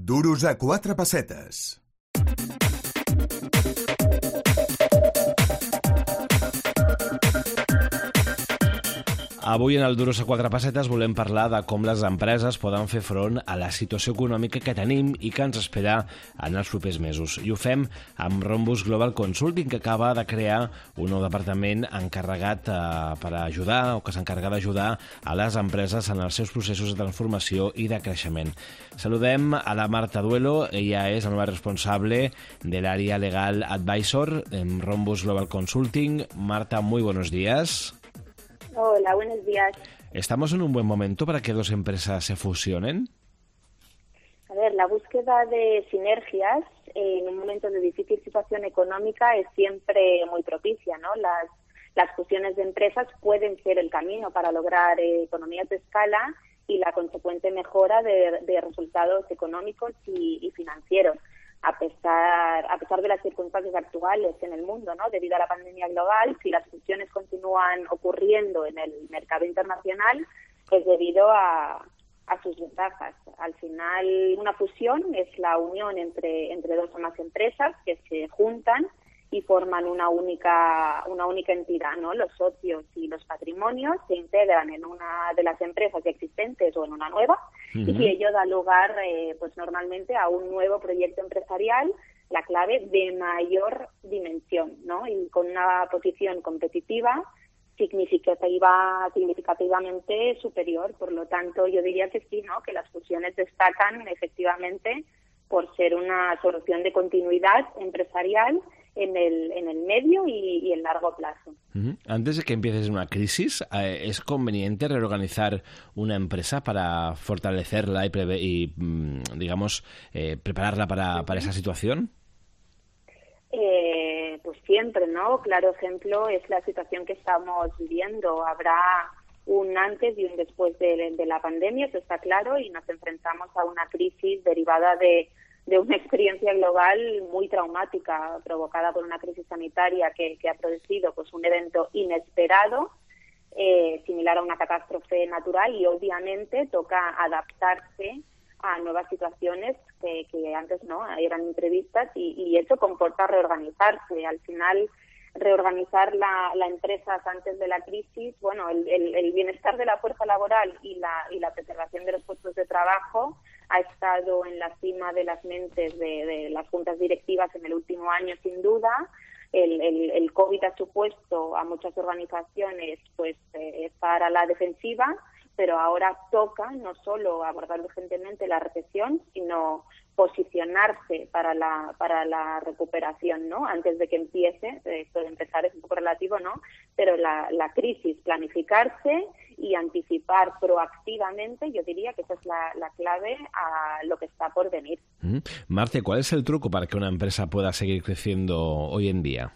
Duros a quatre pessetes. Avui en el Duros a quatre pessetes volem parlar de com les empreses poden fer front a la situació econòmica que tenim i que ens espera en els propers mesos. I ho fem amb Rhombus Global Consulting, que acaba de crear un nou departament encarregat per ajudar o que s'encarrega d'ajudar a les empreses en els seus processos de transformació i de creixement. Saludem a la Marta Duelo, ella és la nova responsable de l'àrea legal advisor en Rhombus Global Consulting. Marta, muy buenos días. Hola, buenos días. ¿Estamos en un buen momento para que dos empresas se fusionen? A ver, la búsqueda de sinergias en un momento de difícil situación económica es siempre muy propicia, ¿no? Las fusiones de empresas pueden ser el camino para lograr economías de escala y la consecuente mejora de resultados económicos y financieros. A pesar de las circunstancias actuales en el mundo, ¿no? Debido a la pandemia global, si las fusiones continúan ocurriendo en el mercado internacional, es debido a sus ventajas. Al final, una fusión es la unión entre dos o más empresas que se juntan y forman una única entidad, ¿no? Los socios y los patrimonios se integran en una de las empresas ya existentes o en una nueva, y ello da lugar, pues normalmente a un nuevo proyecto empresarial, la clave de mayor dimensión, ¿no? Y con una posición competitiva significativamente superior. Por lo tanto, yo diría que sí, ¿no? Que las fusiones destacan efectivamente por ser una solución de continuidad empresarial en el medio y el largo plazo. Antes de que empieces una crisis, ¿es conveniente reorganizar una empresa para fortalecerla y digamos, prepararla para esa situación? Pues siempre, ¿no? Claro ejemplo es la situación que estamos viviendo. Habrá un antes y un después de la pandemia, eso está claro, y nos enfrentamos a una crisis derivada de una experiencia global muy traumática, provocada por una crisis sanitaria que ha producido pues un evento inesperado, similar a una catástrofe natural, y obviamente toca adaptarse a nuevas situaciones que antes no eran imprevistas, y eso comporta reorganizarse. Al final, reorganizar la empresa antes de la crisis, bueno, el bienestar de la fuerza laboral y la preservación de los puestos de trabajo ha estado en la cima de las mentes de las juntas directivas en el último año, sin duda. El COVID ha supuesto a muchas organizaciones pues estar a la defensiva, pero ahora toca no solo abordar urgentemente la recesión, sino posicionarse para la recuperación, ¿no? Antes de que empiece, esto de empezar es un poco relativo, ¿no? Pero la crisis, planificarse y anticipar proactivamente, yo diría que esa es la clave a lo que está por venir. Marte, ¿cuál es el truco para que una empresa pueda seguir creciendo hoy en día?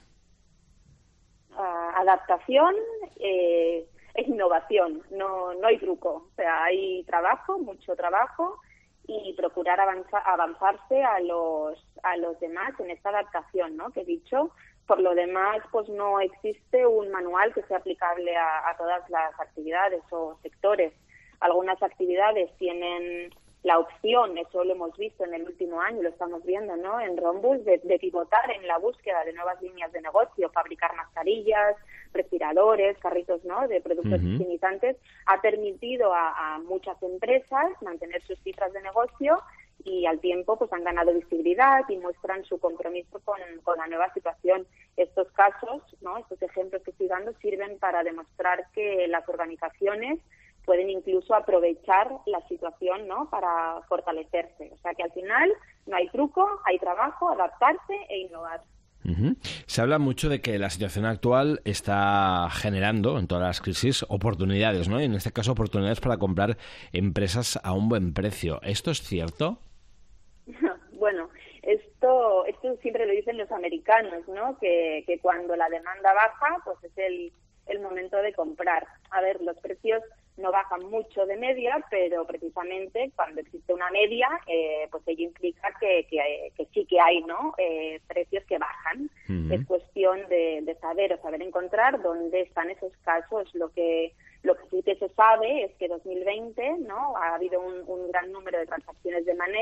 Adaptación e innovación, no hay truco. O sea, hay trabajo, mucho trabajo, y procurar avanzarse a los demás en esta adaptación, ¿no? Que he dicho. Por lo demás, pues no existe un manual que sea aplicable a todas las actividades o sectores. Algunas actividades tienen la opción, eso lo hemos visto en el último año, lo estamos viendo, ¿no? En Rhombus, de pivotar en la búsqueda de nuevas líneas de negocio, fabricar mascarillas, respiradores, carritos, ¿no? De productos higienizantes, ha permitido a muchas empresas mantener sus cifras de negocio, y al tiempo pues han ganado visibilidad y muestran su compromiso con la nueva situación. Estos casos, ¿no? Estos ejemplos que estoy dando sirven para demostrar que las organizaciones pueden incluso aprovechar la situación, ¿no? Para fortalecerse. O sea que al final no hay truco, hay trabajo, adaptarse e innovar. Se habla mucho de que la situación actual está generando en todas las crisis oportunidades, ¿no? Y en este caso oportunidades para comprar empresas a un buen precio. ¿Esto es cierto? Bueno, esto siempre lo dicen los americanos, ¿no? Que cuando la demanda baja, pues es el momento de comprar. A ver, los precios no bajan mucho de media, pero precisamente cuando existe una media, pues ello implica que sí que hay, ¿no? Precios que bajan. Es cuestión de saber encontrar dónde están esos casos. Lo que sí que se sabe es que 2020, ¿no? Ha habido un gran número de transacciones de money,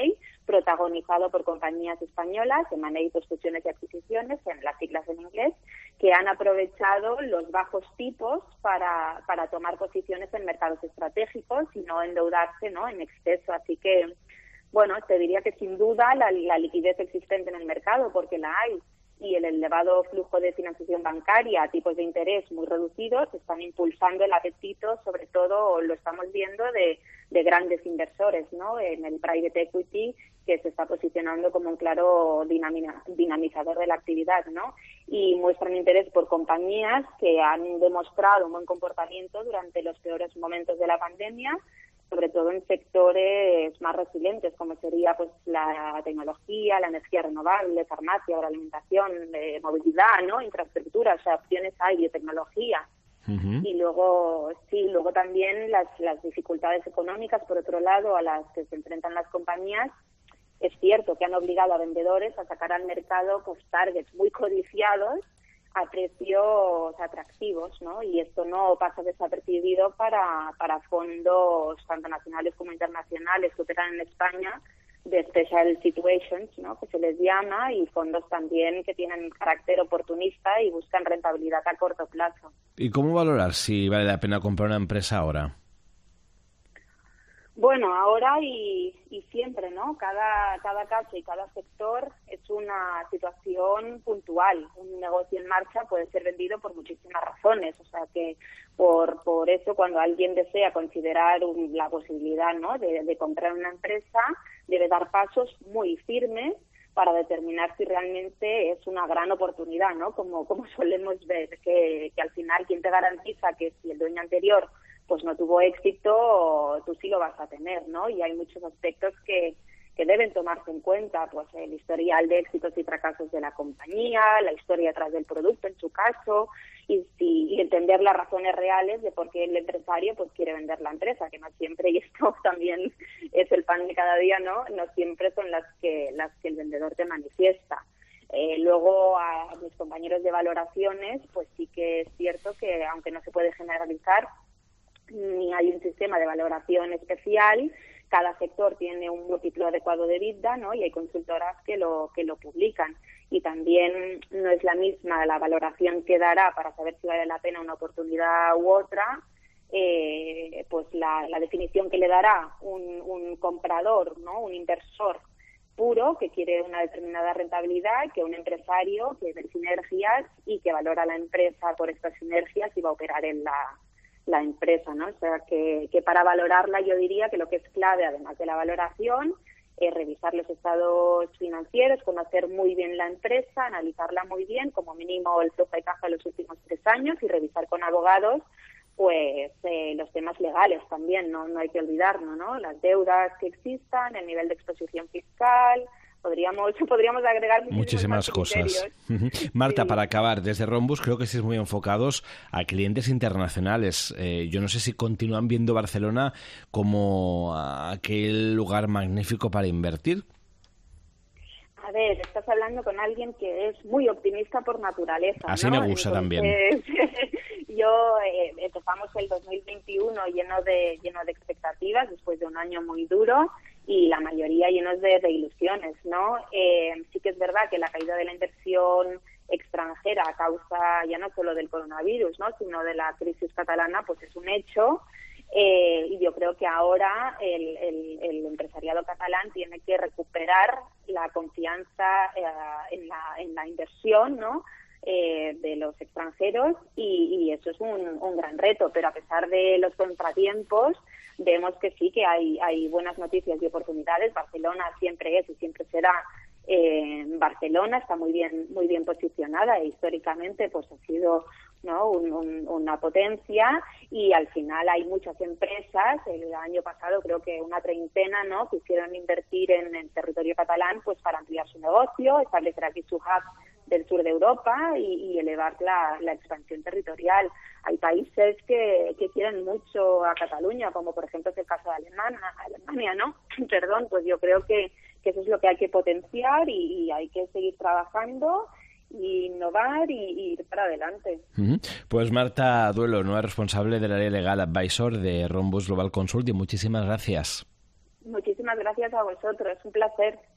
protagonizado por compañías españolas, M&A, fusiones y adquisiciones, en las siglas en inglés, que han aprovechado los bajos tipos para tomar posiciones en mercados estratégicos y no endeudarse, ¿no?, en exceso. Así que, bueno, te diría que sin duda la liquidez existente en el mercado, porque la hay, y el elevado flujo de financiación bancaria a tipos de interés muy reducidos están impulsando el apetito, sobre todo lo estamos viendo de grandes inversores, ¿no?, en el private equity, que se está posicionando como un claro dinamizador de la actividad, ¿no? Y muestran interés por compañías que han demostrado un buen comportamiento durante los peores momentos de la pandemia, sobre todo en sectores más resilientes, como sería pues la tecnología, la energía renovable, farmacia, agroalimentación, movilidad, ¿no?, infraestructura, o sea, opciones hay, biotecnología. Uh-huh. Y luego también las dificultades económicas, por otro lado, a las que se enfrentan las compañías. Es cierto que han obligado a vendedores a sacar al mercado pues targets muy codiciados a precios atractivos, ¿no? Y esto no pasa desapercibido para fondos tanto nacionales como internacionales que operan en España, de special situations, ¿no?, que se les llama, y fondos también que tienen carácter oportunista y buscan rentabilidad a corto plazo. ¿Y cómo valorar si vale la pena comprar una empresa ahora? Bueno, ahora y siempre, ¿no? Cada caso y cada sector es una situación puntual. Un negocio en marcha puede ser vendido por muchísimas razones. O sea que por eso cuando alguien desea considerar la posibilidad, ¿no?, de comprar una empresa, debe dar pasos muy firmes para determinar si realmente es una gran oportunidad, ¿no? Como solemos ver, que al final, ¿quién te garantiza que si el dueño anterior pues no tuvo éxito, tú sí lo vas a tener, ¿no? Y hay muchos aspectos que deben tomarse en cuenta, pues el historial de éxitos y fracasos de la compañía, la historia detrás del producto en su caso, y entender las razones reales de por qué el empresario pues quiere vender la empresa, que no siempre, y esto también es el pan de cada día, no siempre son las que el vendedor te manifiesta. Luego a mis compañeros de valoraciones, pues sí que es cierto que aunque no se puede generalizar, ni hay un sistema de valoración especial, cada sector tiene un múltiplo adecuado de EBITDA, ¿no? Y hay consultoras que lo publican. Y también no es la misma la valoración que dará para saber si vale la pena una oportunidad u otra, pues la definición que le dará un comprador, ¿no?, un inversor puro que quiere una determinada rentabilidad, que un empresario que ve sinergias y que valora la empresa por estas sinergias y va a operar en la empresa, ¿no? O sea, que para valorarla yo diría que lo que es clave, además de la valoración, es revisar los estados financieros, conocer muy bien la empresa, analizarla muy bien, como mínimo el flujo de caja de los últimos 3 años, y revisar con abogados pues los temas legales también, no hay que olvidarnos, ¿no? Las deudas que existan, el nivel de exposición fiscal. Podríamos agregar muchísimas cosas. Marta, sí. Para acabar, desde Rhombus creo que estáis muy enfocados a clientes internacionales. Yo no sé si continúan viendo Barcelona como aquel lugar magnífico para invertir. A ver, estás hablando con alguien que es muy optimista por naturaleza. Así, ¿no? Me gusta. Entonces, también. Empezamos el 2021 lleno de expectativas después de un año muy duro y la mayoría llenos de ilusiones, ¿no? Sí que es verdad que la caída de la inversión extranjera a causa ya no solo del coronavirus, ¿no?, sino de la crisis catalana, pues es un hecho. Y yo creo que ahora el empresariado catalán tiene que recuperar la confianza en la inversión, ¿no?, de los extranjeros, y eso es un gran reto, pero a pesar de los contratiempos vemos que sí que hay buenas noticias y oportunidades. Barcelona siempre es y siempre será Barcelona, está muy bien posicionada e históricamente pues ha sido, ¿no?, una potencia, y al final hay muchas empresas. El año pasado creo que una treintena, ¿no?, quisieron invertir en el territorio catalán pues para ampliar su negocio, establecer aquí su hub del sur de Europa y elevar la expansión territorial. Hay países que quieren mucho a Cataluña, como por ejemplo es el caso de Alemania, ¿no? Perdón, pues yo creo que eso es lo que hay que potenciar y hay que seguir trabajando y innovar y ir para adelante. Pues Marta Duelo, nueva responsable del área legal advisor de Rhombus Global Consulting, muchísimas gracias. Muchísimas gracias a vosotros, un placer.